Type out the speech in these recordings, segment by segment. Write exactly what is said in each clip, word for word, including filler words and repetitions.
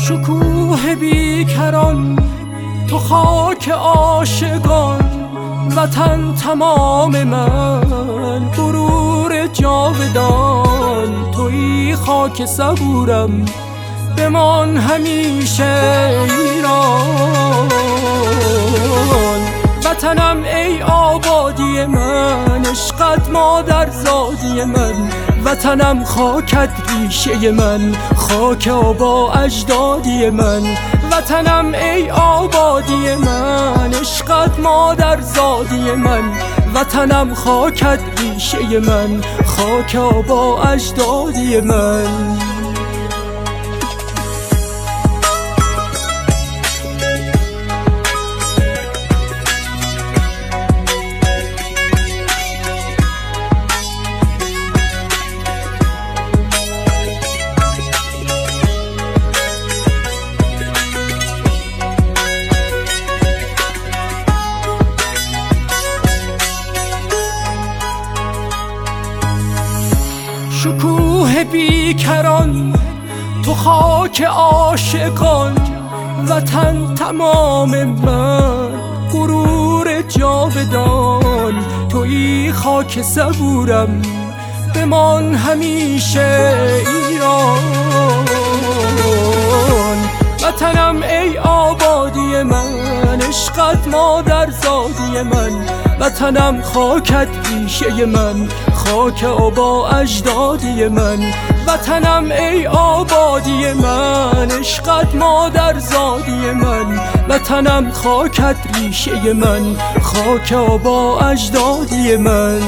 شکوه بیکران تو خاک عاشقان، وطن تمام من غرور جاودان. تویی خاک صبورم بمان همیشه ایران. وطنم ای آبادی من، عشقت مادرزادی من. وطنم خاکت ریشه من، خاک آبا اجدادی من. وطنم ای آبادی من، عشقت مادرزادی من. وطنم خاکت ریشه من، خاک آبا اجدادی من. شکوه بیکران تو خاک عاشقان، وطن تمام من غرور جاودان. تویی خاک صبورم بمان همیشه ایران. وطنم ای آبادی من، عشقت مادرزادی من. وطنم خاکت ریشه من، خاک آبا اجدادی من. وطنم ای آبادی من، عشقت مادرزادی من. وطنم خاکت ریشه من، خاک آبا اجدادی من.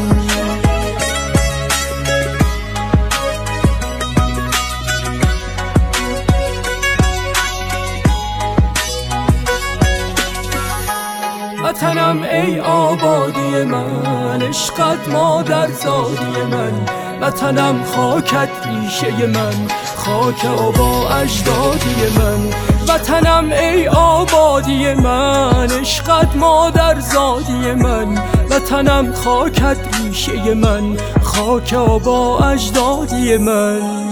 وطنم ای آبادی من، عشقت مادرزادی من. وطنم خاکت ریشه من، خاک آبا اجدادی من. وطنم ای آبادی من، عشقت مادرزادی من. وطنم خاکت ریشه من، خاک آبا اجدادی من.